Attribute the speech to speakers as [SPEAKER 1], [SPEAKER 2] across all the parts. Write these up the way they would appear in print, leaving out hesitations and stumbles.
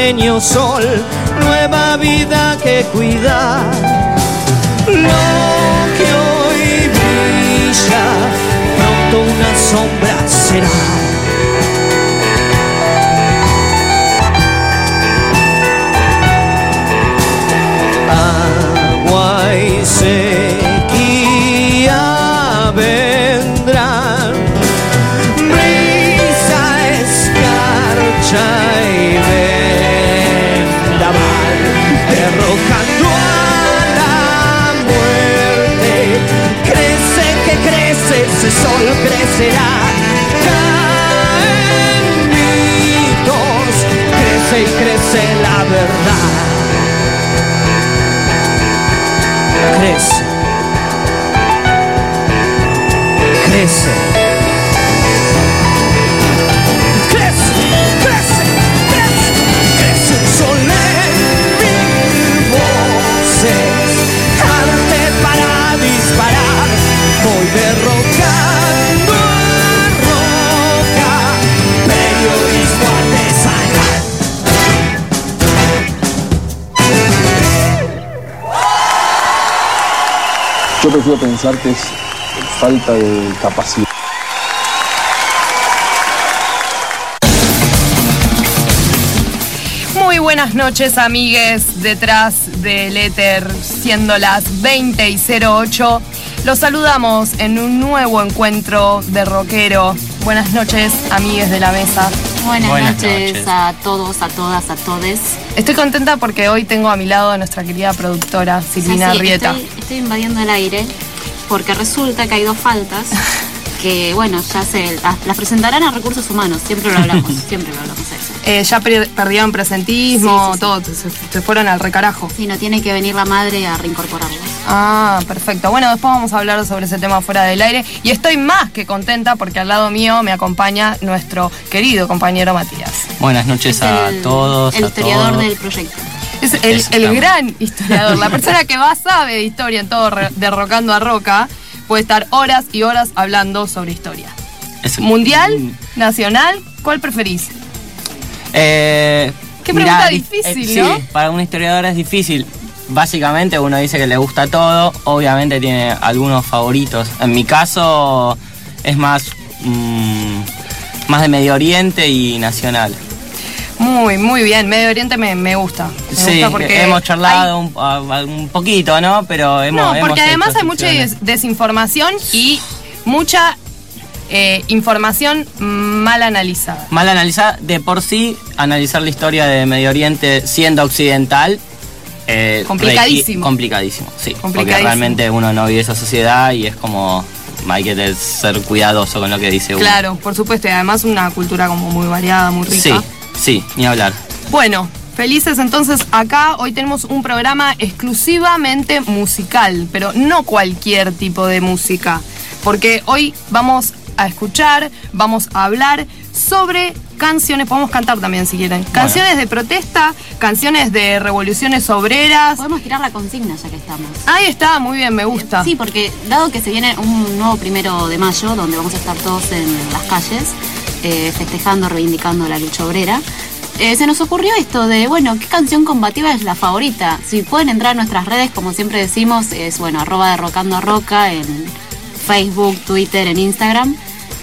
[SPEAKER 1] pequeño sol, nueva vida que cuidar. Lo que hoy brilla, pronto una sombra será. Agua y sequía vendrán, brisa, escarcha y vendaval, derrocando a la muerte. Crece que crece, ese sol crecerá. Caen mitos, crece y crece la verdad. Crece, crece, crece, crece, crece, crece un sol en mil voces, arte para disparar, voy derrocando a roca, periodismo artesanal.
[SPEAKER 2] Yo prefiero pensar que es falta de capacidad.
[SPEAKER 3] Muy buenas noches, amigues, detrás del éter, siendo las 20:08. Los saludamos en un nuevo encuentro de rockero. Buenas noches, amigues de la mesa.
[SPEAKER 4] Buenas noches a todos, a todas, a todes.
[SPEAKER 3] Estoy contenta porque hoy tengo a mi lado a nuestra querida productora, Silvina Arrieta.
[SPEAKER 4] Estoy invadiendo el aire porque resulta que hay dos faltas que, bueno, ya las presentarán a Recursos Humanos. Siempre lo hablamos, siempre lo hablamos eso.
[SPEAKER 3] Ya perdieron presentismo, sí. Todo, se fueron al recarajo.
[SPEAKER 4] Sí, no tiene que venir la madre a reincorporarlos.
[SPEAKER 3] Ah, perfecto. Bueno, después vamos a hablar sobre ese tema fuera del aire. Y estoy más que contenta porque al lado mío me acompaña nuestro querido compañero Matías.
[SPEAKER 5] Buenas noches a todos.
[SPEAKER 4] El historiador del proyecto.
[SPEAKER 3] Es el gran historiador, la persona que más sabe de historia en todo Derrocando a Roca. Puede estar horas y horas hablando sobre historia. ¿Mundial? ¿Nacional? ¿Cuál preferís?
[SPEAKER 5] Qué
[SPEAKER 3] pregunta difícil, ¿no?
[SPEAKER 5] Sí, para un historiador es difícil. Básicamente uno dice que le gusta todo, obviamente tiene algunos favoritos. En mi caso es más de Medio Oriente y nacional.
[SPEAKER 3] Muy bien, Medio Oriente me gusta.
[SPEAKER 5] Sí,
[SPEAKER 3] gusta porque
[SPEAKER 5] hemos charlado un poquito, ¿no? Pero
[SPEAKER 3] porque además hay mucha desinformación y mucha información mal analizada.
[SPEAKER 5] Mal analizada, de por sí, analizar la historia de Medio Oriente siendo occidental.
[SPEAKER 3] Complicadísimo.
[SPEAKER 5] Complicadísimo, sí. Porque realmente uno no vive esa sociedad y es como hay que ser cuidadoso con lo que dice uno.
[SPEAKER 3] Claro, por supuesto, y además una cultura como muy variada, muy rica.
[SPEAKER 5] Sí, ni hablar.
[SPEAKER 3] Bueno, felices entonces acá. Hoy tenemos un programa exclusivamente musical, pero no cualquier tipo de música, porque hoy vamos a escuchar, vamos a hablar sobre canciones, podemos cantar también si quieren, canciones de protesta, canciones de revoluciones obreras.
[SPEAKER 4] Podemos tirar la consigna ya que estamos.
[SPEAKER 3] Ahí está, muy bien, me gusta.
[SPEAKER 4] Sí, porque dado que se viene un nuevo 1 de mayo, donde vamos a estar todos en las calles, festejando, reivindicando la lucha obrera, se nos ocurrió esto de, bueno, ¿qué canción combativa es la favorita? Si pueden entrar a nuestras redes, como siempre decimos, es, bueno, @derrocando_a en Facebook, Twitter, en Instagram.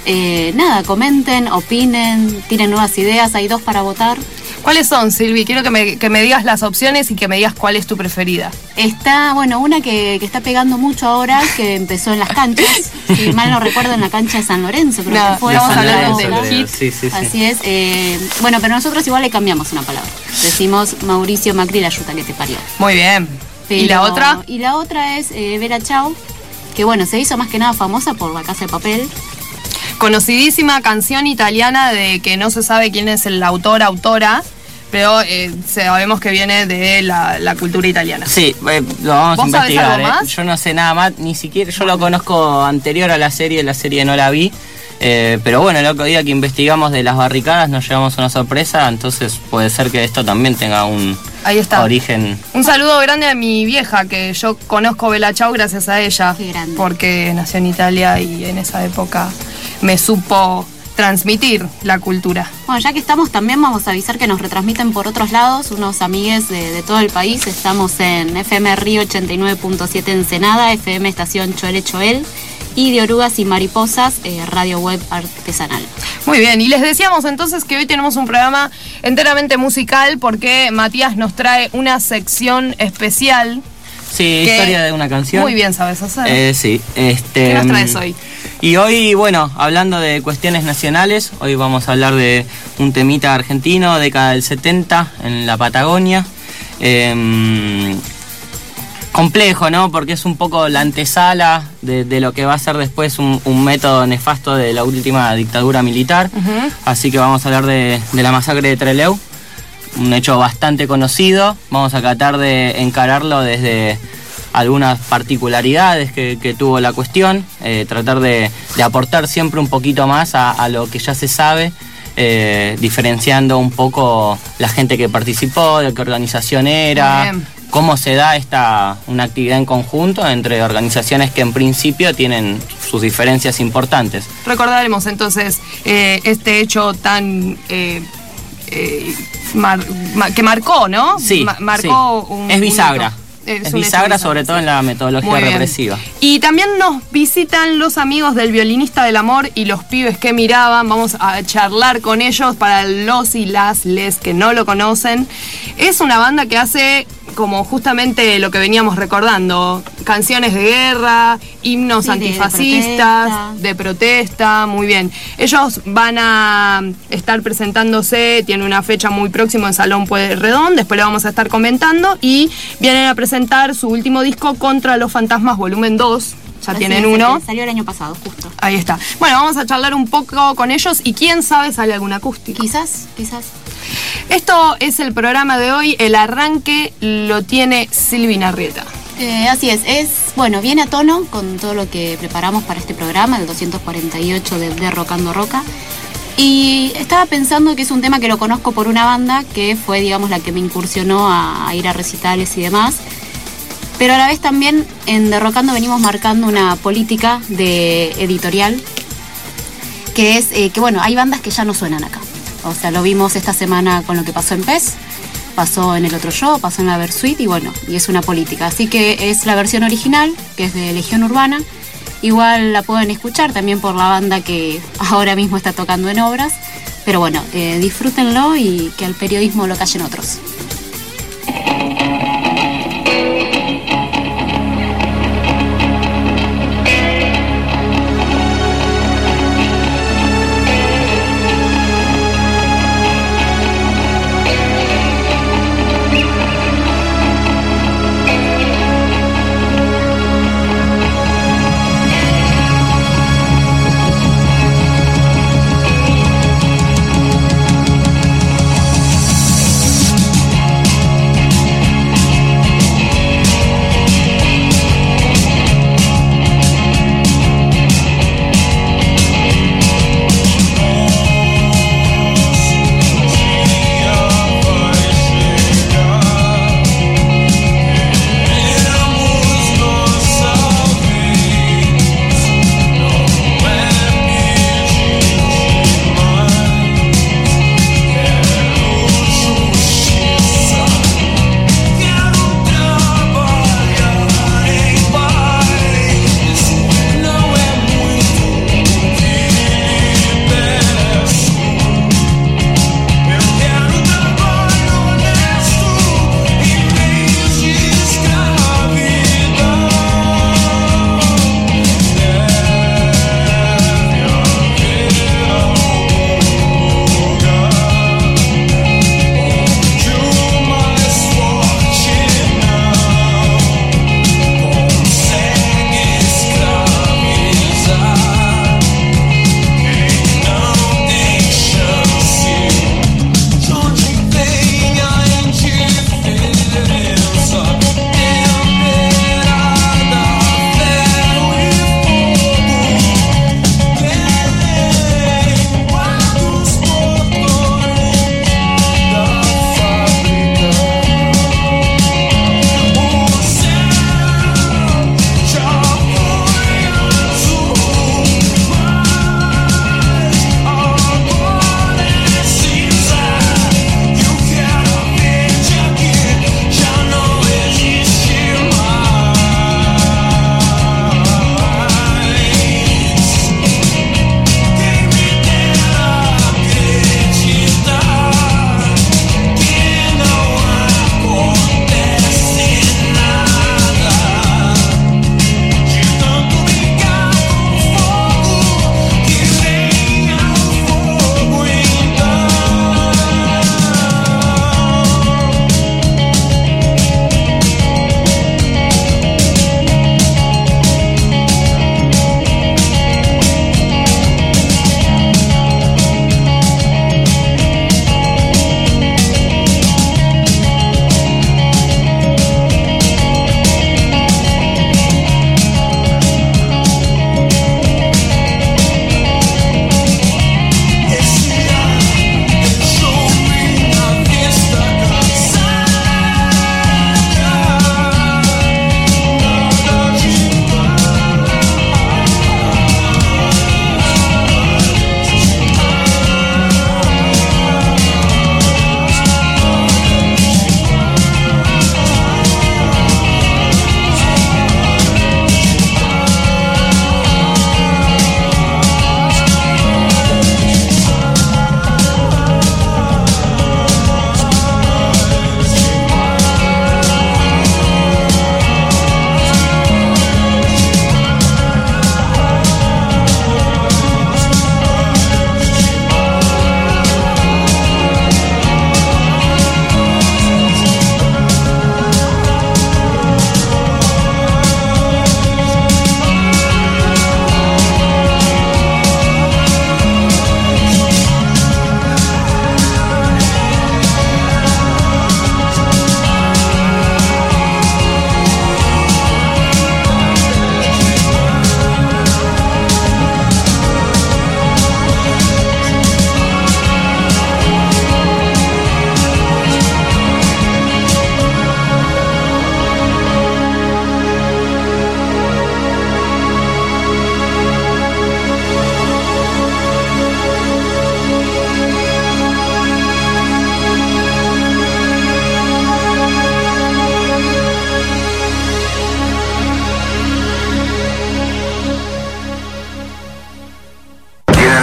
[SPEAKER 4] Nada, comenten, opinen, tienen nuevas ideas, hay 2 para votar.
[SPEAKER 3] ¿Cuáles son, Silvi? Quiero que me digas las opciones y que me digas cuál es tu preferida.
[SPEAKER 4] Está, bueno, una que está pegando mucho ahora, que empezó en las canchas, si mal no recuerdo, en la cancha de San Lorenzo, creo que fue.
[SPEAKER 3] Estamos hablando del hit.
[SPEAKER 5] Sí.
[SPEAKER 4] Así es. Bueno, pero nosotros igual le cambiamos una palabra. Decimos Mauricio Macri, la yuta que te parió.
[SPEAKER 3] Muy bien. ¿Y la otra?
[SPEAKER 4] Y la otra es Vera Chao, que bueno, se hizo más que nada famosa por La Casa de Papel.
[SPEAKER 3] Conocidísima canción italiana de que no se sabe quién es el autora, pero sabemos que viene de la cultura italiana.
[SPEAKER 5] Sí, lo vamos a investigar.
[SPEAKER 3] ¿Vos sabés algo más?
[SPEAKER 5] Yo no sé nada más, ni siquiera, yo lo conozco anterior a la serie no la vi. Pero bueno, el otro día que investigamos de las barricadas nos llevamos una sorpresa, entonces puede ser que esto también tenga un origen.
[SPEAKER 3] Un saludo grande a mi vieja, que yo conozco Bella Ciao gracias a ella, porque nació en Italia y en esa época me supo transmitir la cultura.
[SPEAKER 4] Bueno, ya que estamos, también vamos a avisar que nos retransmiten por otros lados, unos amigues de todo el país. Estamos en FM Río 89.7 Ensenada, FM Estación Choel Choel, y de Orugas y Mariposas, Radio Web Artesanal.
[SPEAKER 3] Muy bien, y les decíamos entonces que hoy tenemos un programa enteramente musical porque Matías nos trae una sección especial.
[SPEAKER 5] Sí, historia de una canción.
[SPEAKER 3] Muy bien sabes hacer.
[SPEAKER 5] Sí.
[SPEAKER 3] ¿Qué nos traes hoy?
[SPEAKER 5] Y hoy, bueno, hablando de cuestiones nacionales, hoy vamos a hablar de un temita argentino, década del 70, en la Patagonia. Complejo, ¿no? Porque es un poco la antesala de lo que va a ser después un método nefasto de la última dictadura militar. Así que vamos a hablar de la masacre de Trelew, un hecho bastante conocido. Vamos a tratar de encararlo desde algunas particularidades que tuvo la cuestión, tratar de aportar siempre un poquito más a lo que ya se sabe, diferenciando un poco la gente que participó, de qué organización era, cómo se da una actividad en conjunto entre organizaciones que en principio tienen sus diferencias importantes.
[SPEAKER 3] Recordaremos entonces este hecho tan... que marcó, ¿no?
[SPEAKER 5] Sí,
[SPEAKER 3] marcó
[SPEAKER 5] sí. Es bisagra. Es bisagra, sobre todo en la metodología represiva.
[SPEAKER 3] Y también nos visitan los amigos del Violinista del Amor y los pibes que miraban. Vamos a charlar con ellos para los y las les que no lo conocen. Es una banda que hace como justamente lo que veníamos recordando, canciones de guerra, himnos antifascistas, de protesta, muy bien. Ellos van a estar presentándose, tienen una fecha muy próxima en Salón Pueyrredón, después le vamos a estar comentando, y vienen a presentar su último disco, Contra los Fantasmas Volumen 2. Ya tienen uno.
[SPEAKER 4] Salió el año pasado, justo.
[SPEAKER 3] Ahí está. Bueno, vamos a charlar un poco con ellos y quién sabe sale algún acústico.
[SPEAKER 4] Quizás.
[SPEAKER 3] Esto es el programa de hoy, el arranque lo tiene Silvina Arrieta.
[SPEAKER 4] Así es, bueno, viene a tono con todo lo que preparamos para este programa, el 248 de Rocando Roca. Y estaba pensando que es un tema que lo conozco por una banda que fue, digamos, la que me incursionó a ir a recitales y demás. Pero a la vez también en Derrocando venimos marcando una política de editorial, que es que, bueno, hay bandas que ya no suenan acá. O sea, lo vimos esta semana con lo que pasó en PES, pasó en el otro show, pasó en la Versuit, y bueno, y es una política. Así que es la versión original, que es de Legión Urbana. Igual la pueden escuchar también por la banda que ahora mismo está tocando en Obras. Pero bueno, disfrútenlo y que al periodismo lo callen otros.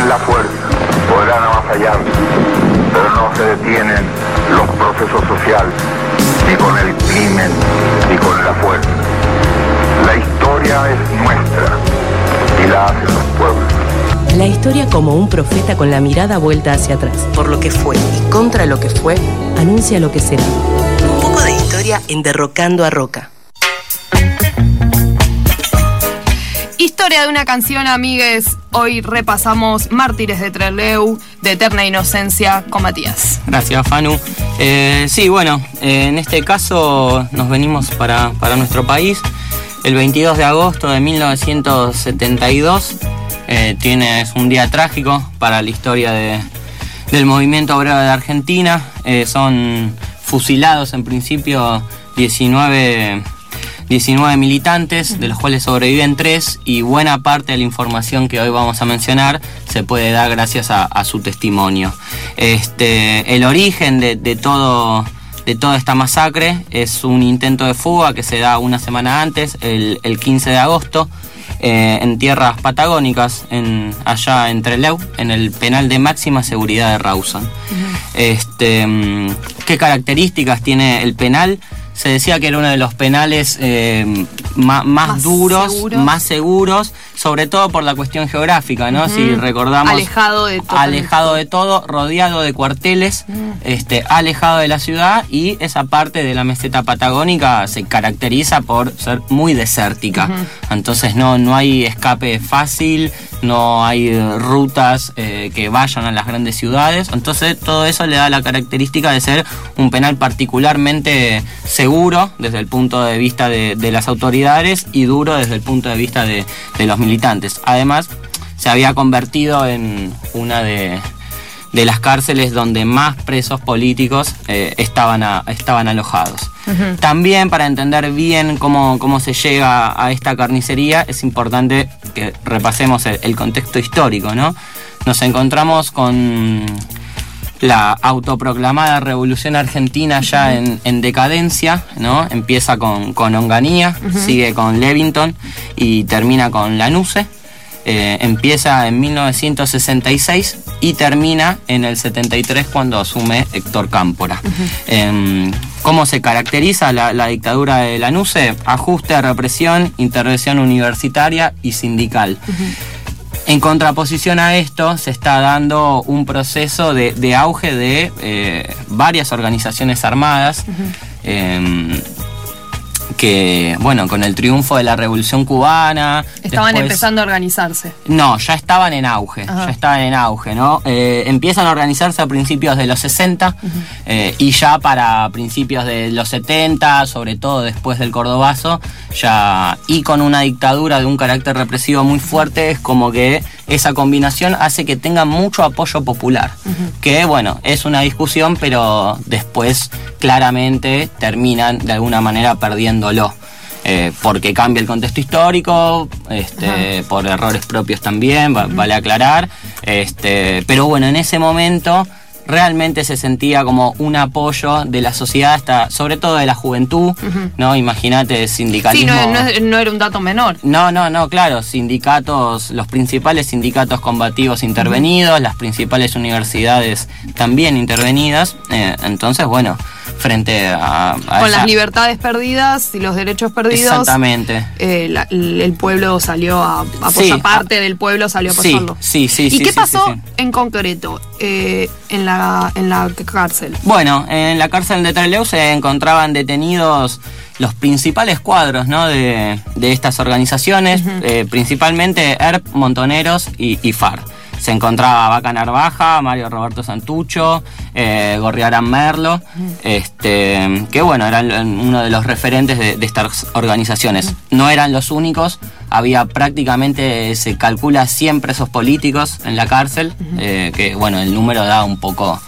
[SPEAKER 6] la fuerza podrán avasallar, pero no se detienen los procesos sociales, ni con el crimen, ni con la fuerza. La historia es nuestra y la hacen los pueblos.
[SPEAKER 7] La historia como un profeta con la mirada vuelta hacia atrás. Por lo que fue y contra lo que fue, anuncia lo que será. Un poco de historia en Derrocando a Roca.
[SPEAKER 3] Historia de una canción, amigues. Hoy repasamos Mártires de Trelew, de Eterna Inocencia, con Matías.
[SPEAKER 5] Gracias, Fanu. Sí, bueno, en este caso nos venimos para nuestro país. El 22 de agosto de 1972 es un día trágico para la historia del movimiento obrero de Argentina. Son fusilados en principio 19 militantes, de los cuales sobreviven 3, y buena parte de la información que hoy vamos a mencionar se puede dar gracias a su testimonio. El origen de toda esta masacre es un intento de fuga que se da una semana antes, el 15 de agosto, en tierras patagónicas, allá en Trelew, en el penal de máxima seguridad de Rawson. ¿Qué características tiene el penal? Se decía que era uno de los penales más duros, más seguros, sobre todo por la cuestión geográfica, ¿no? Si recordamos, alejado de todo, rodeado de cuarteles, alejado de la ciudad, y esa parte de la meseta patagónica se caracteriza por ser muy desértica. Entonces no hay escape fácil, no hay rutas que vayan a las grandes ciudades. Entonces todo eso le da la característica de ser un penal particularmente seguro desde el punto de vista de las autoridades y duro desde el punto de vista de los militantes. Además, se había convertido en una de las cárceles donde más presos políticos estaban alojados. También, para entender bien cómo se llega a esta carnicería, es importante que repasemos el contexto histórico, ¿no? Nos encontramos con la autoproclamada Revolución Argentina ya en decadencia, ¿no? Empieza con Onganía, sigue con Levington y termina con Lanusse. Empieza en 1966 y termina en el 73 cuando asume Héctor Cámpora. ¿Cómo se caracteriza la dictadura de Lanusse? Ajuste, represión, intervención universitaria y sindical. En contraposición a esto, se está dando un proceso de auge de varias organizaciones armadas, que, bueno, con el triunfo de la Revolución Cubana...
[SPEAKER 3] Estaban empezando a organizarse.
[SPEAKER 5] No, ya estaban en auge, ¿no? Empiezan a organizarse a principios de los 60 y ya para principios de los 70, sobre todo después del Cordobazo, y con una dictadura de un carácter represivo muy fuerte, es como que esa combinación hace que tengan mucho apoyo popular, que, bueno, es una discusión, pero después claramente terminan de alguna manera perdiéndolo, porque cambia el contexto histórico, por errores propios también, vale aclarar, pero bueno, en ese momento realmente se sentía como un apoyo de la sociedad, sobre todo de la juventud, ¿no? Imagínate, sindicalismo...
[SPEAKER 3] Sí, no era un dato menor.
[SPEAKER 5] No, claro, sindicatos, los principales sindicatos combativos intervenidos, las principales universidades también intervenidas, entonces, bueno, frente a
[SPEAKER 3] con las libertades perdidas y los derechos perdidos.
[SPEAKER 5] Exactamente.
[SPEAKER 3] El pueblo salió a apoyar, parte del pueblo salió a apoyarlo.
[SPEAKER 5] Sí.
[SPEAKER 3] ¿Y qué pasó en concreto en la cárcel?
[SPEAKER 5] Bueno, en la cárcel de Trelew se encontraban detenidos los principales cuadros, ¿no? de estas organizaciones, principalmente ERP, Montoneros y FAR. Se encontraba Vaca Narvaja, Mario Roberto Santucho, Gorriarán Merlo, que bueno, eran uno de los referentes de estas organizaciones. No eran los únicos, había prácticamente, se calcula 100 presos políticos en la cárcel, que bueno, el número da un poco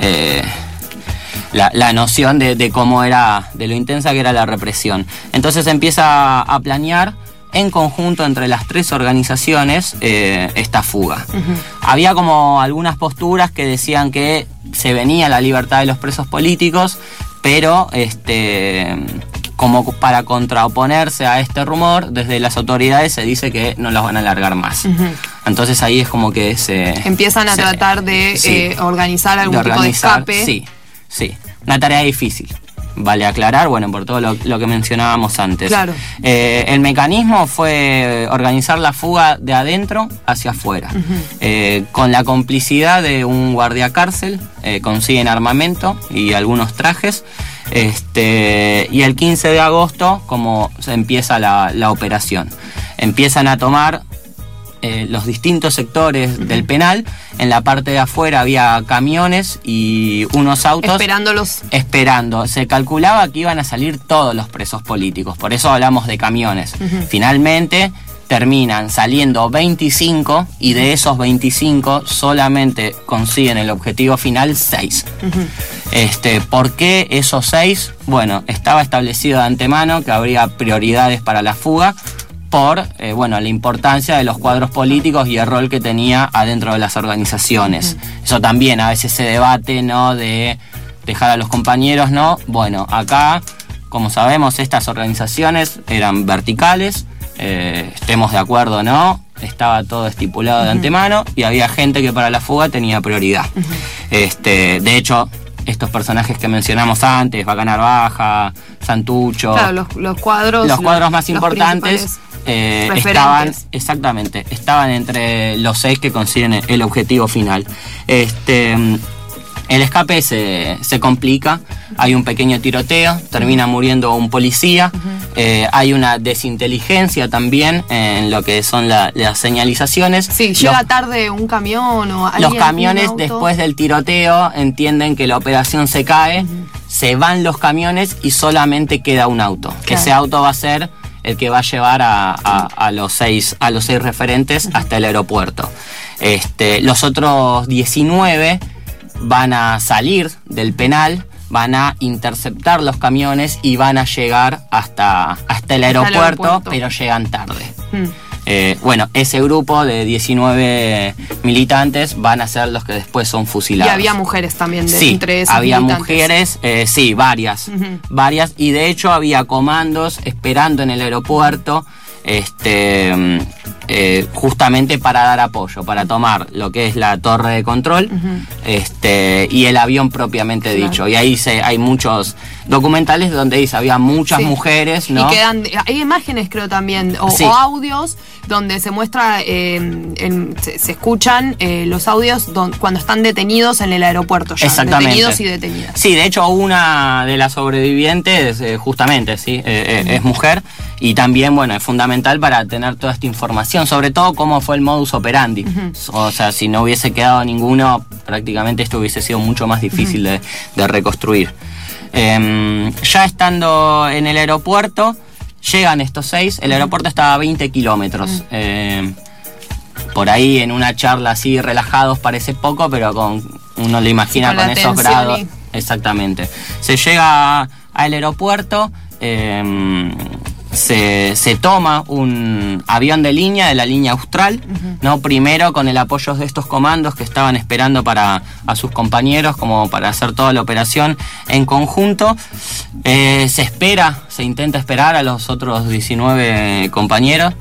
[SPEAKER 5] la noción de cómo era, de lo intensa que era la represión. Entonces empieza a planear en conjunto entre las 3 organizaciones esta fuga. Había como algunas posturas que decían que se venía la libertad de los presos políticos, pero como para contraoponerse a este rumor, desde las autoridades se dice que no los van a largar más. Entonces ahí es como que
[SPEAKER 3] empiezan a tratar de organizar algún tipo de escape.
[SPEAKER 5] Sí, una tarea difícil. Vale aclarar, bueno, por todo lo que mencionábamos antes.
[SPEAKER 3] Claro.
[SPEAKER 5] El mecanismo fue organizar la fuga de adentro hacia afuera. Con la complicidad de un guardia cárcel, consiguen armamento y algunos trajes. Y el 15 de agosto, como se empieza la operación, empiezan a tomar los distintos sectores del penal. En la parte de afuera había camiones y unos autos esperando. Se calculaba que iban a salir todos los presos políticos, por eso hablamos de camiones. Finalmente terminan saliendo 25 y de esos 25 solamente consiguen el objetivo final 6. ¿Por qué esos 6? Bueno, estaba establecido de antemano que habría prioridades para la fuga por la importancia de los cuadros políticos y el rol que tenía adentro de las organizaciones. Eso también a veces se debate, ¿no? De dejar a los compañeros, ¿no? Bueno, acá, como sabemos, estas organizaciones eran verticales, estemos de acuerdo o no, estaba todo estipulado de antemano y había gente que para la fuga tenía prioridad. De hecho, estos personajes que mencionamos antes, Bacana Baja, Santucho,
[SPEAKER 3] claro, los cuadros
[SPEAKER 5] más importantes estaban entre los 6 que consiguen el objetivo final. El escape se complica, hay un pequeño tiroteo, termina muriendo un policía, hay una desinteligencia también en lo que son las señalizaciones.
[SPEAKER 3] Sí, llega tarde un camión o alguien.
[SPEAKER 5] Los camiones después del tiroteo entienden que la operación se cae, se van los camiones y solamente queda un auto. Claro. Que ese auto va a ser el que va a llevar a los 6 referentes hasta el aeropuerto. Los otros 19 van a salir del penal, van a interceptar los camiones y van a llegar hasta el aeropuerto, pero llegan tarde. Ese grupo de 19 militantes van a ser los que después son fusilados.
[SPEAKER 3] Y había mujeres también entre esos
[SPEAKER 5] había
[SPEAKER 3] militantes.
[SPEAKER 5] Mujeres, varias, y de hecho había comandos esperando en el aeropuerto justamente para dar apoyo, para tomar lo que es la torre de control y el avión propiamente dicho. Y ahí hay muchos documentales donde dice había muchas mujeres, ¿no?
[SPEAKER 3] Y hay imágenes, creo, también, o audios donde se muestra, se escuchan los audios cuando están detenidos en el aeropuerto ya.
[SPEAKER 5] Exactamente.
[SPEAKER 3] Detenidos y detenidas.
[SPEAKER 5] Sí, de hecho una de las sobrevivientes justamente es mujer, y también es fundamental para tener toda esta información, sobre todo cómo fue el modus operandi. O sea, si no hubiese quedado ninguno, prácticamente esto hubiese sido mucho más difícil de reconstruir. Ya estando en el aeropuerto, llegan estos 6, el aeropuerto estaba a 20 kilómetros. Por ahí en una charla así relajados parece poco, pero uno lo imagina con esos grados. Exactamente. Se llega al aeropuerto, se toma un avión de la línea Austral, ¿no? Primero con el apoyo de estos comandos que estaban esperando a sus compañeros como para hacer toda la operación en conjunto. Se intenta esperar a los otros 19 compañeros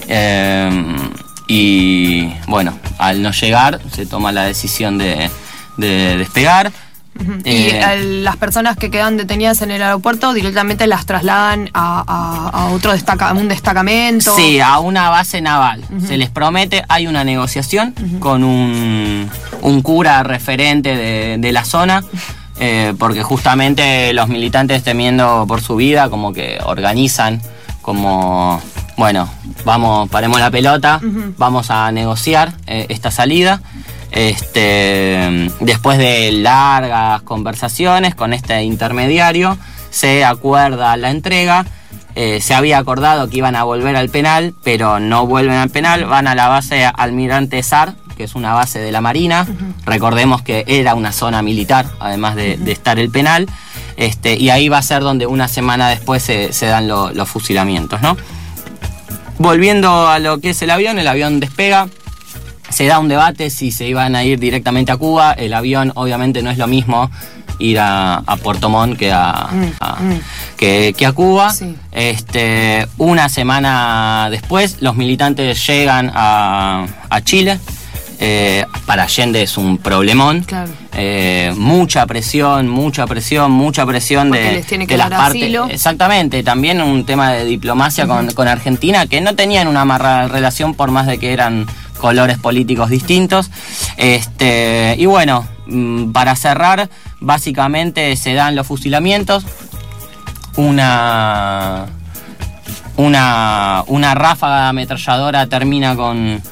[SPEAKER 5] y al no llegar se toma la decisión de despegar.
[SPEAKER 3] Y las personas que quedan detenidas en el aeropuerto directamente las trasladan a un destacamento.
[SPEAKER 5] Sí, a una base naval. Se les promete, hay una negociación con un cura referente de la zona, porque justamente los militantes, temiendo por su vida, como que organizan como, paremos la pelota, vamos a negociar esta salida. Después de largas conversaciones con este intermediario, se acuerda la entrega. Se había acordado que iban a volver al penal, pero no vuelven al penal, van a la base Almirante Sar, que es una base de la Marina. Recordemos que era una zona militar, además de estar el penal, y ahí va a ser donde una semana después se dan los fusilamientos, ¿no? Volviendo a lo que es el avión despega. Se da un debate si se iban a ir directamente a Cuba. El avión obviamente no es lo mismo ir a Puerto Montt que a que a Cuba.
[SPEAKER 3] Sí.
[SPEAKER 5] Una semana después, los militantes llegan a Chile. Para Allende es un problemón.
[SPEAKER 3] Claro.
[SPEAKER 5] Mucha presión
[SPEAKER 3] Porque les tiene que
[SPEAKER 5] de las
[SPEAKER 3] dar
[SPEAKER 5] partes.
[SPEAKER 3] asilo.
[SPEAKER 5] Exactamente, también un tema de diplomacia con Argentina, que no tenían una amarrada relación por más de que eran colores políticos distintos. Y bueno, para cerrar, básicamente se dan los fusilamientos. Una ráfaga ametralladora termina con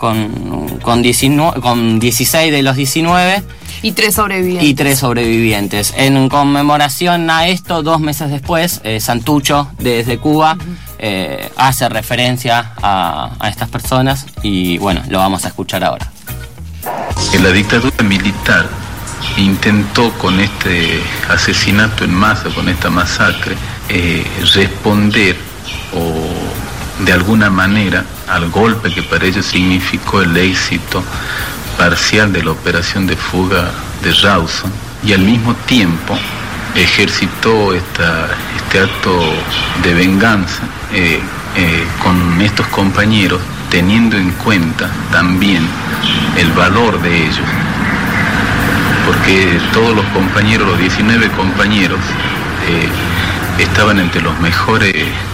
[SPEAKER 5] 16 de los 19
[SPEAKER 3] y 3 sobrevivientes. En conmemoración a esto, 2 meses después, Santucho, desde Cuba, hace referencia a estas personas y bueno, lo vamos a escuchar ahora.
[SPEAKER 8] La dictadura militar intentó con este asesinato en masa, con esta masacre, responder o de alguna manera al golpe que para ellos significó el éxito parcial de la operación de fuga de Rawson, y al mismo tiempo ejercitó este acto de venganza con estos compañeros, teniendo en cuenta también el valor de ellos, porque todos los compañeros, los 19 compañeros, estaban entre los mejores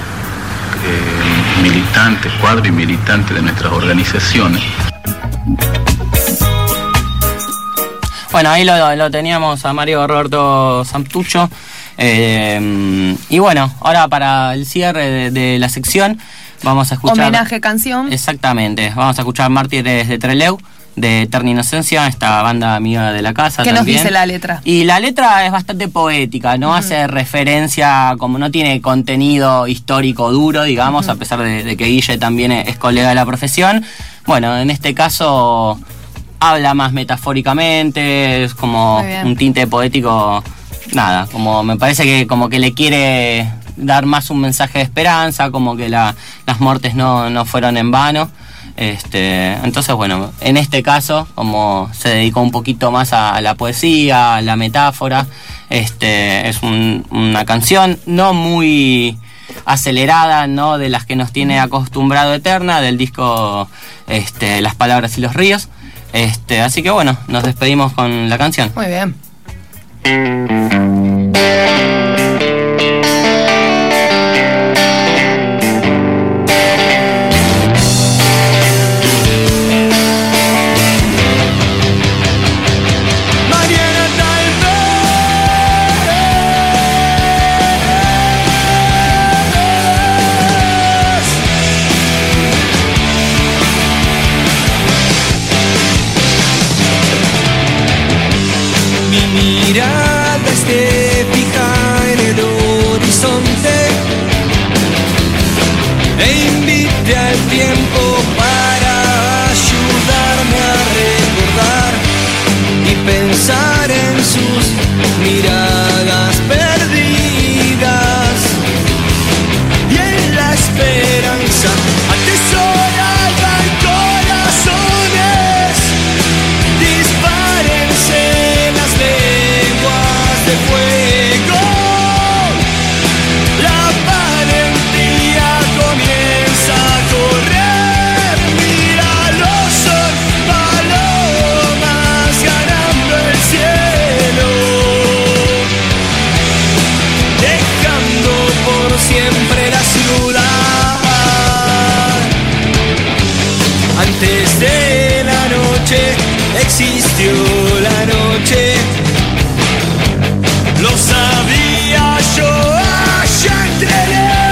[SPEAKER 8] militantes, cuadros y militantes de nuestras organizaciones.
[SPEAKER 5] Bueno, ahí lo teníamos a Mario Roberto Santucho. Y bueno, ahora para el cierre de la sección vamos a escuchar...
[SPEAKER 3] Homenaje canción.
[SPEAKER 5] Exactamente, vamos a escuchar Mártires de Trelew, de Eterna Inocencia, esta banda amiga de la casa.
[SPEAKER 3] ¿Qué
[SPEAKER 5] también
[SPEAKER 3] nos dice la letra?
[SPEAKER 5] Y la letra es bastante poética, no hace referencia, como no tiene contenido histórico duro, digamos, a pesar de que Guille también es colega de la profesión. Bueno, en este caso habla más metafóricamente, es como un tinte poético, nada, como me parece que como que le quiere dar más un mensaje de esperanza, como que las muertes no fueron en vano. Entonces bueno, en este caso como se dedicó un poquito más a la poesía, a la metáfora, es una canción no muy acelerada, no de las que nos tiene acostumbrado Eterna, del disco Las Palabras y los Ríos. Así que bueno, nos despedimos con la canción.
[SPEAKER 3] Muy bien.
[SPEAKER 1] Existió la noche, lo sabía yo allá entre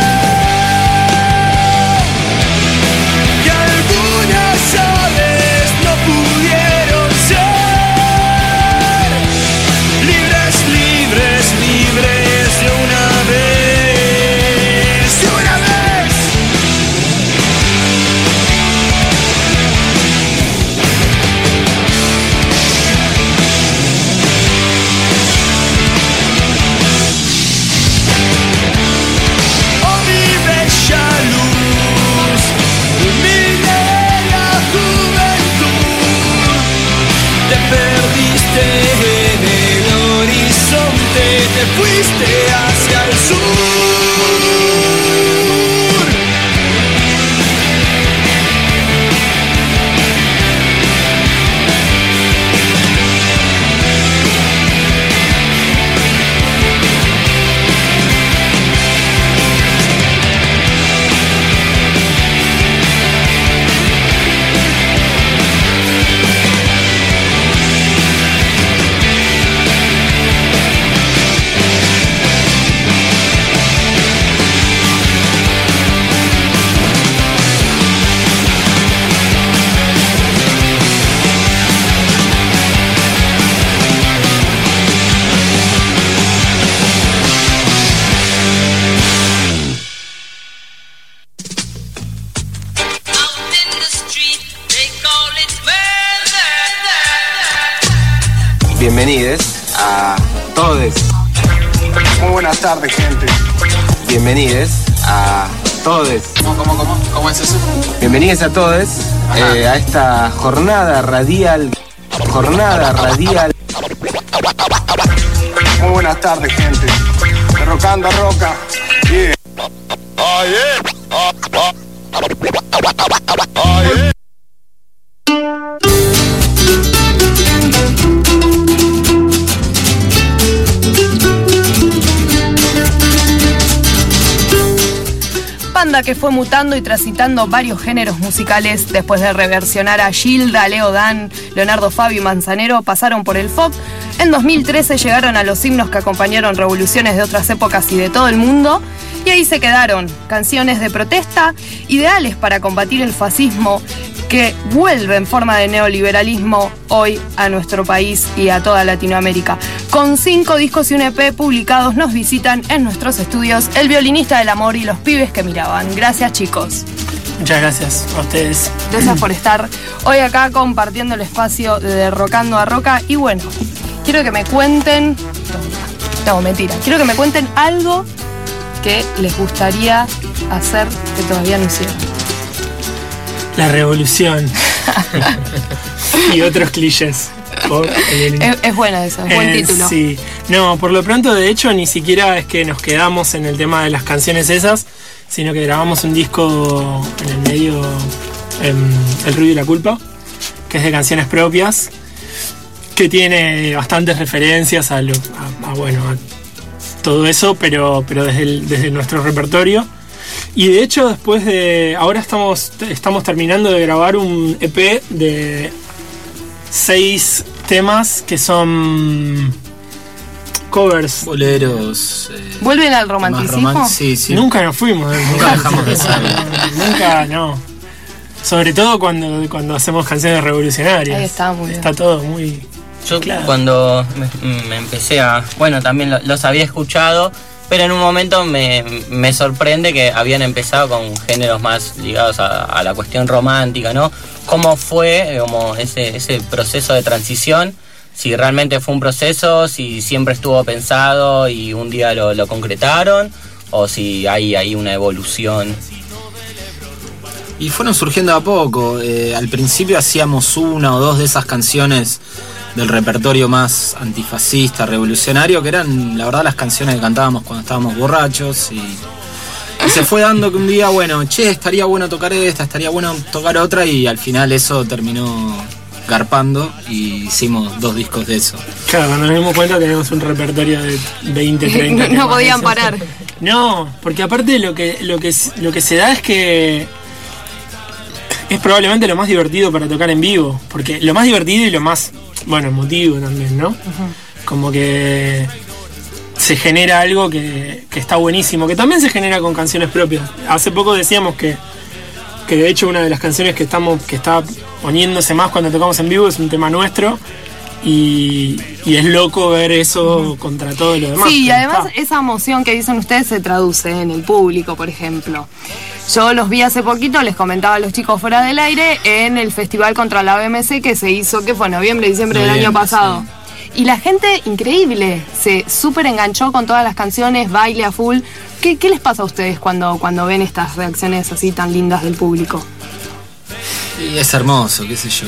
[SPEAKER 1] que algunas aves no pudieron ser libres, libres, libres de una vez, de una vez. Perdiste en el horizonte, te fuiste hacia el sur.
[SPEAKER 9] Bienvenidos a todos.
[SPEAKER 10] Muy buenas tardes, gente.
[SPEAKER 9] Bienvenidos a todos.
[SPEAKER 11] ¿Cómo es eso?
[SPEAKER 9] Bienvenidos a todos a esta jornada radial.
[SPEAKER 10] Muy buenas tardes, gente. Derrocando a Roca. Yeah. Oh, yeah. Oh, yeah.
[SPEAKER 3] Banda que fue mutando y transitando varios géneros musicales después de reversionar a Gilda, Leo Dan, Leonardo Fabio y Manzanero, pasaron por el folk. En 2013 llegaron a los himnos que acompañaron revoluciones de otras épocas y de todo el mundo, y ahí se quedaron canciones de protesta, ideales para combatir el fascismo, que vuelve en forma de neoliberalismo hoy a nuestro país y a toda Latinoamérica. Con 5 discos y un EP publicados, nos visitan en nuestros estudios El Violinista del Amor y Los Pibes que Miraban. Gracias, chicos.
[SPEAKER 12] Muchas gracias a ustedes.
[SPEAKER 3] Gracias por estar hoy acá compartiendo el espacio de Derrocando a Roca. Y bueno, quiero que me cuenten... No, mentira. Quiero que me cuenten algo que les gustaría hacer que todavía no hicieron.
[SPEAKER 12] La revolución. Y otros clichés.
[SPEAKER 3] Es buena eso, es buen título.
[SPEAKER 12] Sí. No, por lo pronto, de hecho, ni siquiera es que nos quedamos en el tema de las canciones esas, sino que grabamos un disco en el medio, El Ruido y la Culpa, que es de canciones propias, que tiene bastantes referencias a todo eso, pero desde nuestro repertorio. Y de hecho, después de... Ahora estamos terminando de grabar un EP de 6 temas que son covers.
[SPEAKER 11] Boleros.
[SPEAKER 3] ¿Vuelven al romanticismo?
[SPEAKER 11] Sí.
[SPEAKER 12] Nunca nos fuimos.
[SPEAKER 11] Nunca dejamos de ser.
[SPEAKER 12] Nunca, no. Sobre todo cuando hacemos canciones revolucionarias.
[SPEAKER 3] Ahí está, muy bien.
[SPEAKER 12] Está todo muy...
[SPEAKER 5] Yo
[SPEAKER 12] claro.
[SPEAKER 5] Cuando me empecé a... Bueno, también los había escuchado, pero en un momento me sorprende que habían empezado con géneros más ligados a la cuestión romántica, ¿no? ¿Cómo fue como ese proceso de transición? Si realmente fue un proceso, si siempre estuvo pensado y un día lo concretaron, o si hay una evolución.
[SPEAKER 11] Y fueron surgiendo a poco. Al principio hacíamos 1 o 2 de esas canciones del repertorio más antifascista, revolucionario, que eran, la verdad, las canciones que cantábamos cuando estábamos borrachos, y se fue dando que un día, bueno, estaría bueno tocar esta, estaría bueno tocar otra, y al final eso terminó garpando y hicimos 2 discos de eso.
[SPEAKER 12] Claro, cuando nos dimos cuenta teníamos un repertorio de 20, 30
[SPEAKER 3] no podían parar.
[SPEAKER 12] No, porque aparte lo que se da es que es probablemente lo más divertido para tocar en vivo, porque lo más divertido y lo más, emotivo también, ¿no? Uh-huh. Como que se genera algo que está buenísimo, que también se genera con canciones propias. Hace poco decíamos que de hecho una de las canciones que está poniéndose más cuando tocamos en vivo es un tema nuestro, y es loco ver eso contra todo lo demás.
[SPEAKER 3] Sí, y además esa emoción que dicen ustedes se traduce en el público, por ejemplo. Yo los vi hace poquito, les comentaba a los chicos fuera del aire, en el festival contra la OMC que se hizo, que fue noviembre, diciembre del año pasado. Sí. Y la gente, increíble, se súper enganchó con todas las canciones, baile a full. ¿Qué les pasa a ustedes cuando ven estas reacciones así tan lindas del público?
[SPEAKER 11] Y es hermoso, qué sé yo,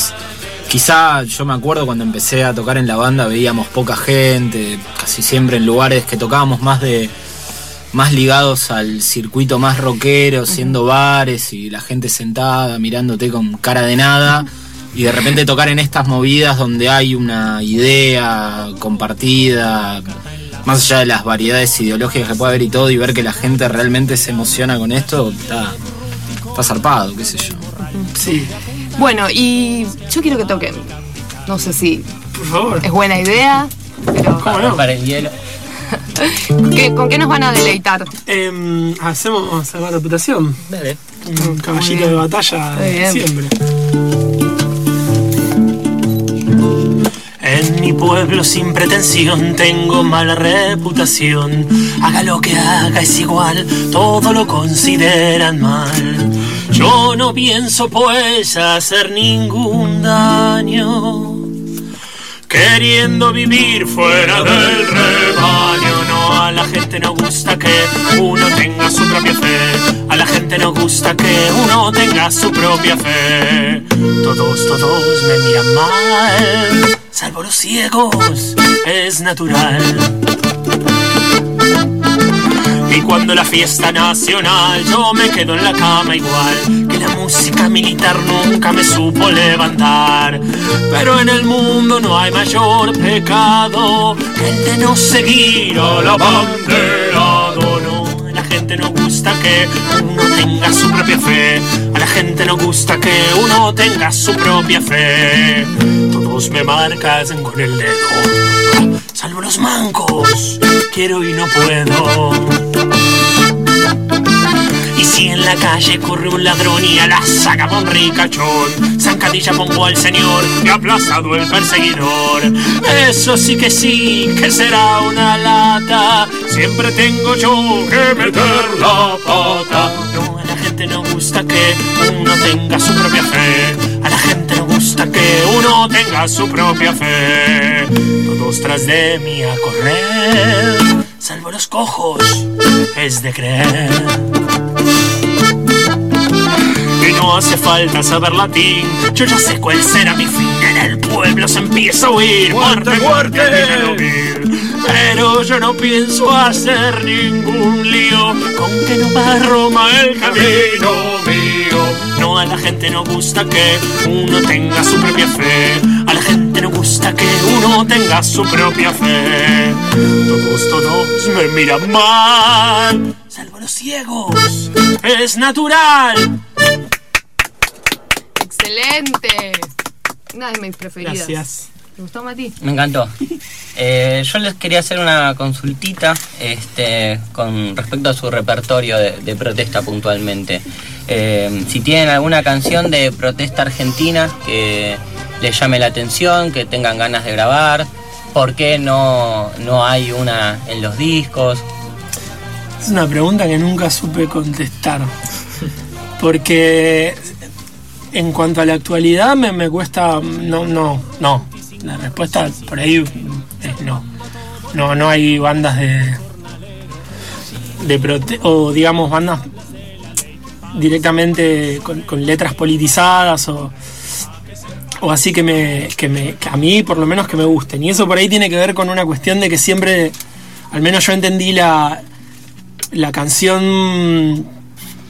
[SPEAKER 11] quizá yo me acuerdo cuando empecé a tocar en la banda veíamos poca gente, casi siempre en lugares que tocábamos más ligados al circuito más rockero, siendo bares y la gente sentada mirándote con cara de nada, y de repente tocar en estas movidas donde hay una idea compartida, más allá de las variedades ideológicas que puede haber y todo, y ver que la gente realmente se emociona con esto, está zarpado, qué sé yo.
[SPEAKER 12] Sí.
[SPEAKER 3] Bueno, y yo quiero que toquen. No sé si
[SPEAKER 12] por favor
[SPEAKER 3] es buena idea, pero...
[SPEAKER 12] ¿Cómo no?
[SPEAKER 5] Para el hielo.
[SPEAKER 3] ¿Con qué nos van a deleitar?
[SPEAKER 12] Hacemos la reputación.
[SPEAKER 5] Dale.
[SPEAKER 12] Un caballito de batalla siempre. En mi pueblo sin pretensión tengo mala reputación. Haga lo que haga es igual, todo lo consideran mal. Yo no pienso pues hacer ningún daño. queriendo vivir fuera del rebaño. No, a la gente no gusta que uno tenga su propia fe. A la gente no gusta que uno tenga su propia fe. Todos me miran mal, salvo los ciegos, es natural. Y cuando la fiesta nacional yo me quedo en la cama igual, que la música militar nunca me supo levantar. Pero en el mundo no hay mayor pecado que el de no seguir al abanderado. No, a la gente no gusta que uno tenga su propia fe. A la gente no gusta que uno tenga su propia fe. Todos me marcan con el dedo, salvo los mancos, quiero y no puedo. Y si en la calle corre un ladrón y a la saca un ricachón, zancadilla pongo al señor y aplastado el perseguidor. Eso sí, que será una lata, siempre tengo yo que meter la pata. No, a la gente no gusta que uno tenga su propia fe. A la gente no gusta que uno tenga su propia fe. Todos tras de mí a correr, salvo los cojos, es de creer. Y no hace falta saber latín, yo ya sé cuál será mi fin. En el pueblo se empieza a oír muerte, muerte, pero yo no pienso hacer ningún lío con que no va a Roma el camino mío. No, a la gente no gusta que uno tenga su propia fe. A la gente no gusta que uno tenga su propia fe. Todos me miran mal, salvo los ciegos, es natural.
[SPEAKER 3] ¡Excelente! Una de mis preferidas.
[SPEAKER 12] Gracias.
[SPEAKER 3] ¿Te gustó, Mati?
[SPEAKER 5] Me encantó. Yo les quería hacer una consultita con respecto a su repertorio de protesta puntualmente. Si tienen alguna canción de protesta argentina que les llame la atención, que tengan ganas de grabar, ¿por qué no hay una en los discos?
[SPEAKER 12] Es una pregunta que nunca supe contestar. Porque en cuanto a la actualidad me cuesta... No. La respuesta por ahí es no. No hay bandas de protesta, o digamos bandas directamente con letras politizadas o así que a mí por lo menos que me gusten. Y eso por ahí tiene que ver con una cuestión de que siempre, al menos yo entendí la canción...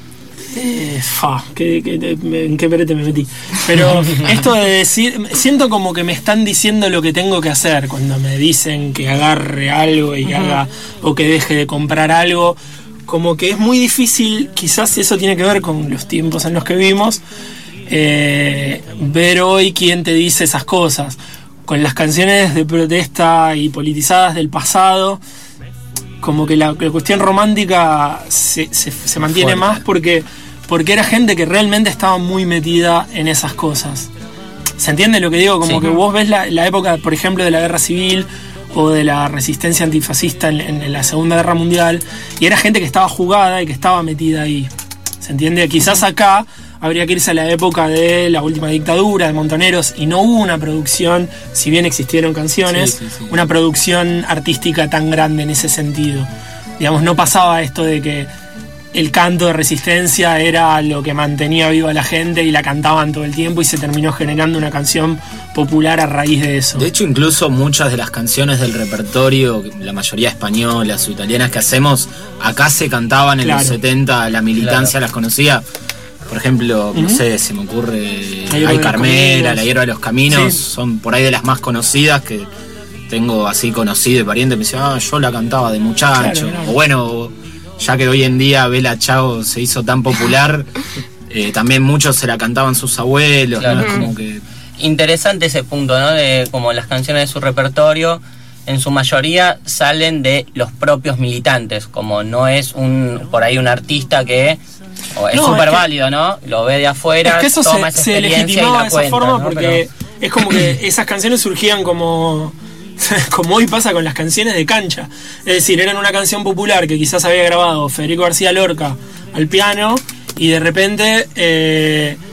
[SPEAKER 12] ¿en qué perete me metí? Pero esto de decir, siento como que me están diciendo lo que tengo que hacer cuando me dicen que agarre algo y haga, o que deje de comprar algo. Como que es muy difícil, quizás eso tiene que ver con los tiempos en los que vivimos, ver hoy quién te dice esas cosas. Con las canciones de protesta y politizadas del pasado, como que la cuestión romántica se mantiene fuerte, más porque era gente que realmente estaba muy metida en esas cosas. ¿Se entiende lo que digo? Como que vos ves la época, por ejemplo, de la guerra civil o de la resistencia antifascista en la Segunda Guerra Mundial, y era gente que estaba jugada y que estaba metida ahí. ¿Se entiende? Quizás acá habría que irse a la época de la última dictadura, de Montoneros, y no hubo una producción, si bien existieron canciones, una producción artística tan grande en ese sentido. Digamos, no pasaba esto de que el canto de resistencia era lo que mantenía viva a la gente y la cantaban todo el tiempo, y se terminó generando una canción popular a raíz de eso.
[SPEAKER 11] De hecho, incluso muchas de las canciones del repertorio, la mayoría españolas o italianas que hacemos, acá se cantaban en los 70, la militancia las conocía. Por ejemplo, no sé, se me ocurre Ay Carmela, La Hierba de los Caminos, son por ahí de las más conocidas que tengo así conocido y pariente, me decía, yo la cantaba de muchacho. O bueno, ya que hoy en día Bella Ciao se hizo tan popular, también muchos se la cantaban sus abuelos, ¿no? Es como que...
[SPEAKER 5] Interesante ese punto, ¿no? De como las canciones de su repertorio, en su mayoría salen de los propios militantes, como no es por ahí un artista que... Es súper válido, ¿no? Lo ve de afuera,
[SPEAKER 12] es que eso
[SPEAKER 5] toma esa
[SPEAKER 12] se legitimaba de esa
[SPEAKER 5] cuenta,
[SPEAKER 12] forma,
[SPEAKER 5] ¿no?
[SPEAKER 12] porque es como que esas canciones surgían como hoy pasa con las canciones de cancha. Es decir, eran una canción popular que quizás había grabado Federico García Lorca al piano, y de repente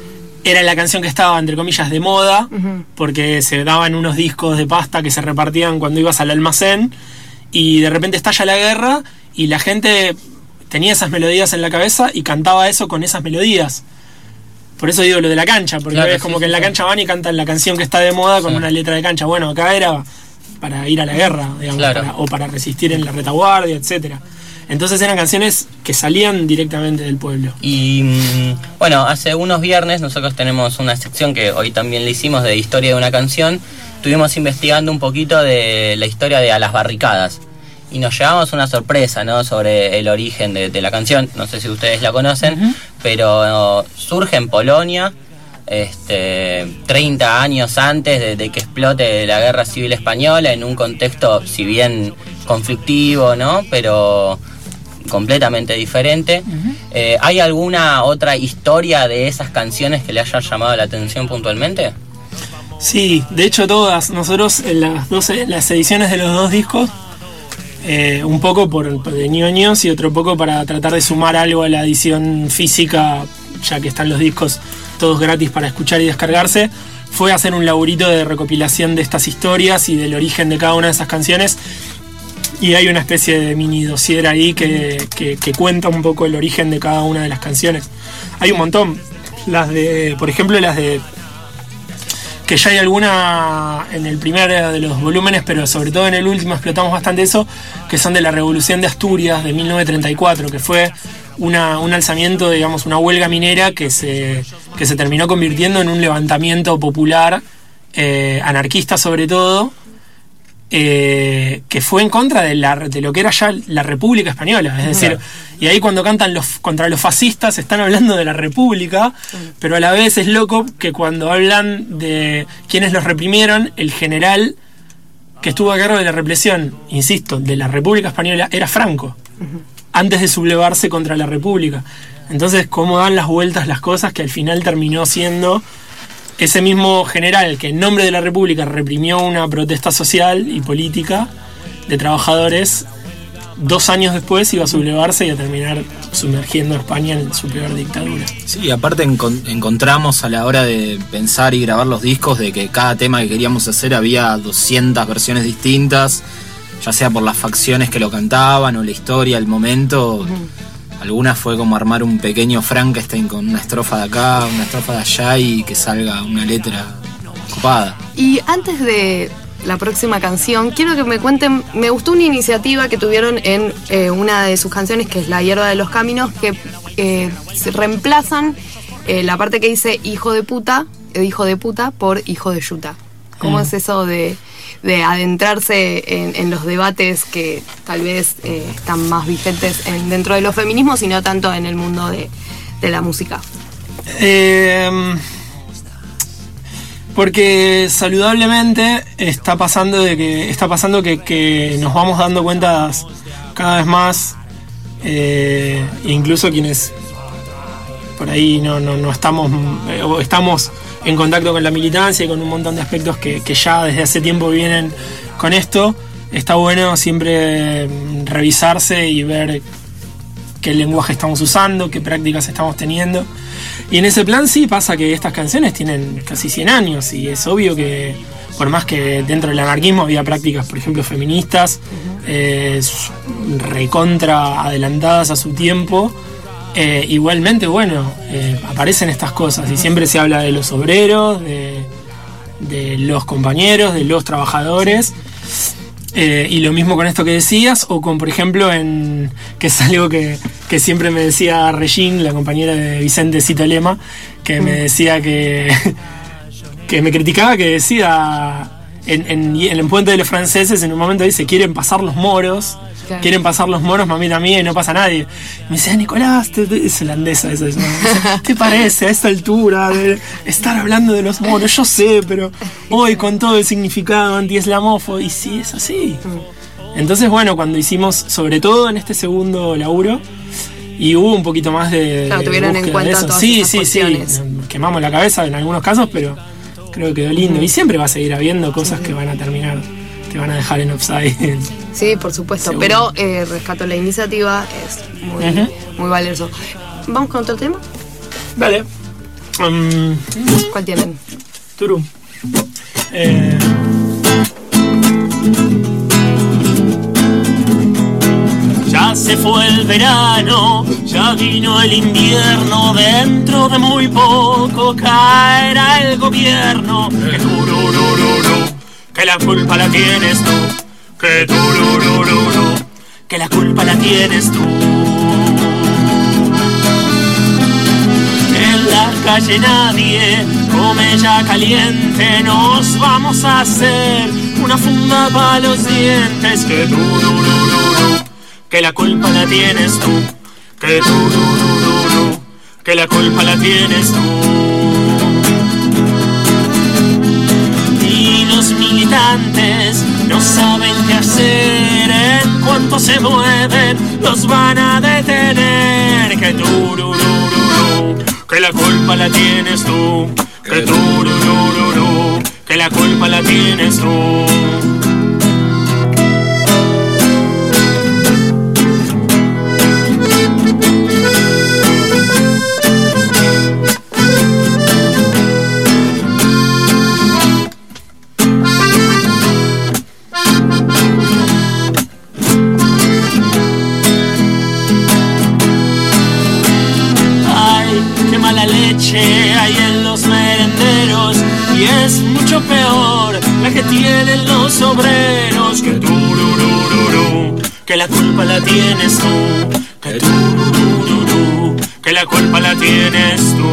[SPEAKER 12] era la canción que estaba, entre comillas, de moda, porque se daban unos discos de pasta que se repartían cuando ibas al almacén, y de repente estalla la guerra y la gente tenía esas melodías en la cabeza y cantaba eso con esas melodías. Por eso digo lo de la cancha, porque claro, es como que en la cancha van y cantan la canción que está de moda con una letra de cancha. Bueno, acá era para ir a la guerra, digamos, o para resistir en la retaguardia, etcétera. Entonces eran canciones que salían directamente del pueblo.
[SPEAKER 5] Y bueno, hace unos viernes nosotros tenemos una sección que hoy también le hicimos de historia de una canción. Estuvimos investigando un poquito de la historia de A las Barricadas y nos llevamos una sorpresa, ¿no?, sobre el origen de la canción. No sé si ustedes la conocen, pero surge en Polonia 30 años antes de que explote la Guerra Civil Española, en un contexto, si bien conflictivo, ¿no?, pero completamente diferente. ¿Hay alguna otra historia de esas canciones que le haya llamado la atención puntualmente?
[SPEAKER 12] Sí, de hecho todas. Nosotros en las ediciones de los dos discos, un poco de ñoños y otro poco para tratar de sumar algo a la edición física, ya que están los discos todos gratis para escuchar y descargarse, fue hacer un laburito de recopilación de estas historias y del origen de cada una de esas canciones. Y hay una especie de mini dossier ahí que cuenta un poco el origen de cada una de las canciones. Hay un montón. Por ejemplo, las de... que ya hay alguna en el primer de los volúmenes, pero sobre todo en el último explotamos bastante eso, que son de la Revolución de Asturias de 1934, que fue un alzamiento, digamos, una huelga minera que se terminó convirtiendo en un levantamiento popular, anarquista sobre todo, que fue en contra de lo que era ya la República Española. Es decir, y ahí cuando cantan contra los fascistas están hablando de la República, pero a la vez es loco que cuando hablan de quienes los reprimieron, el general que estuvo a cargo de la represión, insisto, de la República Española, era Franco, antes de sublevarse contra la República. Entonces, cómo dan las vueltas las cosas, que al final terminó siendo ese mismo general que en nombre de la República reprimió una protesta social y política de trabajadores, 2 años después iba a sublevarse y a terminar sumergiendo a España en su peor dictadura.
[SPEAKER 11] Sí, aparte encontramos a la hora de pensar y grabar los discos de que cada tema que queríamos hacer había 200 versiones distintas, ya sea por las facciones que lo cantaban o la historia, el momento. Algunas fue como armar un pequeño Frankenstein con una estrofa de acá, una estrofa de allá y que salga una letra copada.
[SPEAKER 3] Y antes de la próxima canción, quiero que me cuenten, me gustó una iniciativa que tuvieron en una de sus canciones, que es La Hierba de los Caminos, que se reemplazan la parte que dice hijo de puta por hijo de yuta. ¿Cómo es eso de adentrarse en los debates que tal vez están más vigentes dentro de los feminismos y no tanto en el mundo de la música?
[SPEAKER 12] Porque saludablemente está pasando que nos vamos dando cuenta cada vez más, incluso quienes por ahí no estamos o estamos en contacto con la militancia y con un montón de aspectos que ya desde hace tiempo vienen con esto. Está bueno siempre revisarse y ver qué lenguaje estamos usando, qué prácticas estamos teniendo. Y en ese plan sí pasa que estas canciones tienen casi 100 años y es obvio que, por más que dentro del anarquismo había prácticas, por ejemplo, feministas, recontra adelantadas a su tiempo, igualmente, bueno, aparecen estas cosas y siempre se habla de los obreros, de los compañeros, de los trabajadores. Y lo mismo con esto que decías, o con, por ejemplo, que es algo que siempre me decía Regine, la compañera de Vicente Cito Lema, que me decía que me criticaba, que decía en el Puente de los Franceses, en un momento dice, quieren pasar los moros, mamita mía, y no pasa nadie. Me decía, Nicolás, es holandesa eso, ¿te parece a esta altura de estar hablando de los moros? Yo sé, pero hoy con todo el significado anti-islamófobo, y sí, es así. Entonces, bueno, cuando hicimos, sobre todo en este segundo laburo, y hubo un poquito más de
[SPEAKER 3] tuvieron en cuenta todas esas cuestiones.
[SPEAKER 12] Quemamos la cabeza en algunos casos, pero creo que quedó lindo. Y siempre va a seguir habiendo cosas que van a terminar, te van a dejar en offside.
[SPEAKER 3] Sí, por supuesto, seguro. Pero rescato la iniciativa, es muy valioso. ¿Vamos con otro tema?
[SPEAKER 12] Vale.
[SPEAKER 3] ¿Cuál tienen?
[SPEAKER 12] Turum.
[SPEAKER 13] Ya se fue el verano, ya vino el invierno, dentro de muy poco caerá el gobierno. Que tururururu, que la culpa la tienes tú, que tururururu, que la culpa la tienes tú. En la calle nadie come ya caliente, nos vamos a hacer una funda para los dientes. Que tururururu, que la culpa la tienes tú, que tururururu, que la culpa la tienes tú. Y los militantes no saben qué hacer, en cuanto se mueven los van a detener. Que tururururu, que la culpa la tienes tú, que tururururu, que la culpa la tienes tú. Hay en los merenderos y es mucho peor la que tienen los obreros. Que tururururu, que la culpa la tienes tú, que tururururu, que la culpa la tienes tú.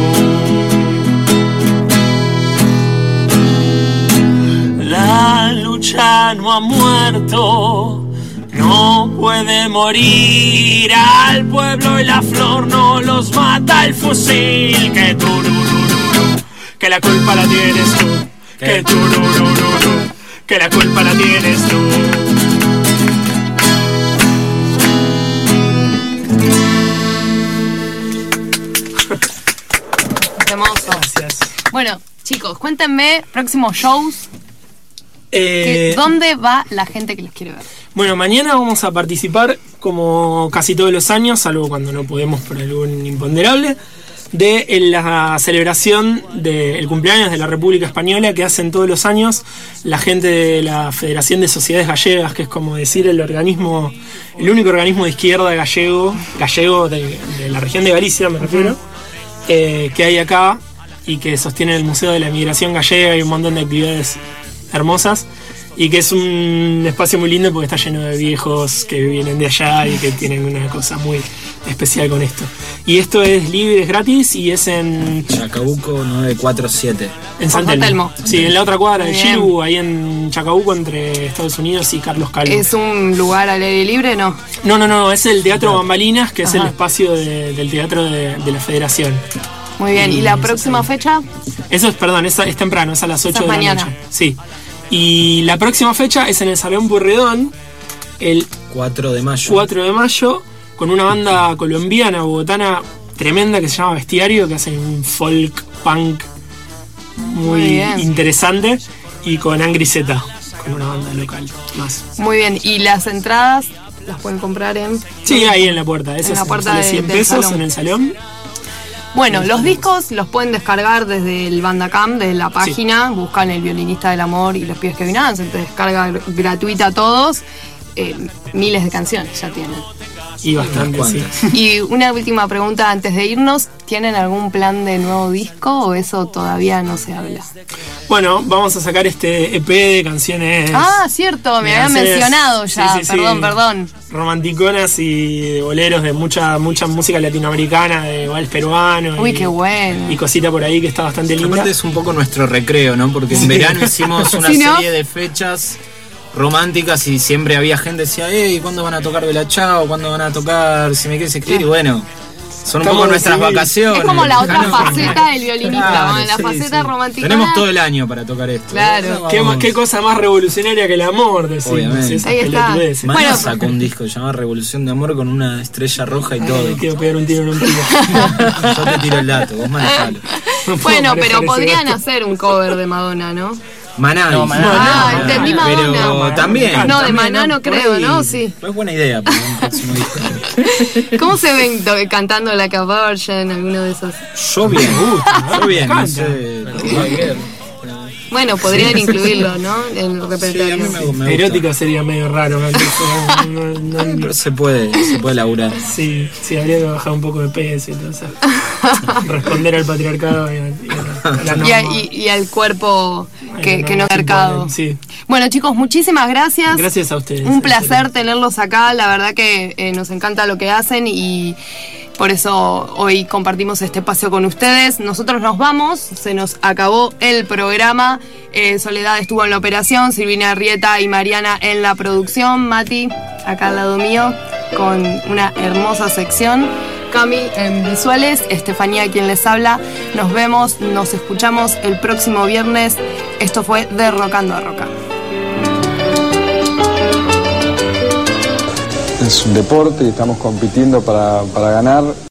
[SPEAKER 13] La lucha no ha muerto, no puede morir, al pueblo y la flor no los mata el fusil. Que tururururu, que la culpa la tienes tú, que tururururu, que la culpa la tienes tú.
[SPEAKER 3] Hermoso.
[SPEAKER 12] Gracias.
[SPEAKER 3] Bueno, chicos, cuéntenme próximos shows. ¿Dónde va la gente que los quiere ver?
[SPEAKER 12] Bueno, mañana vamos a participar, como casi todos los años, salvo cuando no podemos por algún imponderable, de la celebración del cumpleaños de la República Española que hacen todos los años la gente de la Federación de Sociedades Gallegas, que es como decir el único organismo de izquierda gallego de la región de Galicia, me refiero, que hay acá y que sostiene el Museo de la Emigración Gallega y un montón de actividades hermosas, y que es un espacio muy lindo porque está lleno de viejos que vienen de allá y que tienen una cosa muy especial con esto. Y esto es libre, es gratis y es en
[SPEAKER 11] Chacabuco 947.
[SPEAKER 12] En San Telmo. Sí, en la otra cuadra de Giru, ahí en Chacabuco, entre Estados Unidos y Carlos Calvo.
[SPEAKER 3] ¿Es un lugar al aire libre, no?
[SPEAKER 12] No, es el Teatro Bambalinas, que es el espacio del teatro de la Federación.
[SPEAKER 3] Muy bien, ¿y la próxima fecha?
[SPEAKER 12] Eso es temprano, es a las 8 de
[SPEAKER 3] mañana.
[SPEAKER 12] La noche. Sí. Y la próxima fecha es en el Salón Purredón, el
[SPEAKER 11] 4 de mayo.
[SPEAKER 12] 4 de mayo, con una banda colombiana, bogotana, tremenda, que se llama Bestiario, que hacen un folk punk muy interesante, y con Angry Z, con una banda local más.
[SPEAKER 3] Muy bien, ¿y las entradas las pueden comprar en...?
[SPEAKER 12] Sí, ahí en la puerta.
[SPEAKER 3] En la puerta de
[SPEAKER 12] 100 pesos en el salón.
[SPEAKER 3] Bueno, los discos los pueden descargar desde el Bandcamp, desde la página, buscan El Violinista del Amor y Los Pibes que Vinieron, se te descarga gratuita a todos, miles de canciones ya tienen.
[SPEAKER 12] Y bastante, sí.
[SPEAKER 3] Y una última pregunta antes de irnos, ¿tienen algún plan de nuevo disco o eso todavía no se habla?
[SPEAKER 12] Bueno, vamos a sacar este EP de canciones...
[SPEAKER 3] Ah, cierto, me habían mencionado ya, perdón.
[SPEAKER 12] Romanticonas y de boleros de mucha música latinoamericana, de vals peruano.
[SPEAKER 3] Uy, qué bueno.
[SPEAKER 12] Y cosita por ahí que está bastante linda.
[SPEAKER 11] Aparte es un poco nuestro recreo, ¿no? Porque en verano hicimos una serie de fechas románticas y siempre había gente que decía, ¿cuándo van a tocar Bella Ciao? ¿Cuándo van a tocar Si me quieres escribir? Y bueno, son un poco nuestras vacaciones.
[SPEAKER 3] Es como la otra faceta del violinista, la faceta romántica.
[SPEAKER 11] Tenemos todo el año para tocar esto.
[SPEAKER 3] Claro.
[SPEAKER 12] ¿Qué cosa más revolucionaria que el amor? Decimos.
[SPEAKER 11] Obviamente.
[SPEAKER 3] Ahí está.
[SPEAKER 11] Bueno, sacó un disco llamado Revolución de Amor con una estrella roja y todo.
[SPEAKER 12] Quiero pegar un tiro en un tiro.
[SPEAKER 11] Yo te tiro el dato, vos manejalo.
[SPEAKER 3] Bueno, pero podrían hacer un cover de Madonna, ¿no?
[SPEAKER 11] Maná.
[SPEAKER 5] No,
[SPEAKER 11] dije.
[SPEAKER 3] Ah, entendí Madonna.
[SPEAKER 11] Pero también.
[SPEAKER 3] No, de
[SPEAKER 11] también,
[SPEAKER 3] Maná no
[SPEAKER 11] por
[SPEAKER 3] creo,
[SPEAKER 11] ahí.
[SPEAKER 3] ¿no? Sí.
[SPEAKER 11] Es buena idea para un próximo disco.
[SPEAKER 3] ¿Cómo se ven cantando Like a Virgin, alguno de esos?
[SPEAKER 11] Yo bien, no sé.
[SPEAKER 3] Bueno, podrían incluirlo, ¿no? En el repertorio.
[SPEAKER 11] Sí, a mí me gusta.
[SPEAKER 12] Erótico sería medio raro.
[SPEAKER 11] Pero se puede laburar.
[SPEAKER 12] Sí, habría que bajar un poco de peso y todo eso. Responder al patriarcado y a la norma.
[SPEAKER 3] Y al cuerpo que no es mercado.
[SPEAKER 12] Sí.
[SPEAKER 3] Bueno, chicos, muchísimas gracias.
[SPEAKER 12] Gracias a ustedes.
[SPEAKER 3] Un placer tenerlos acá. La verdad que nos encanta lo que hacen y por eso hoy compartimos este espacio con ustedes. Nosotros nos vamos, se nos acabó el programa. Soledad estuvo en la operación, Silvina Arrieta y Mariana en la producción, Mati acá al lado mío con una hermosa sección, Cami en visuales, Estefanía quien les habla. Nos vemos, nos escuchamos el próximo viernes. Esto fue Derrocando a Roca.
[SPEAKER 2] Es un deporte y estamos compitiendo para ganar.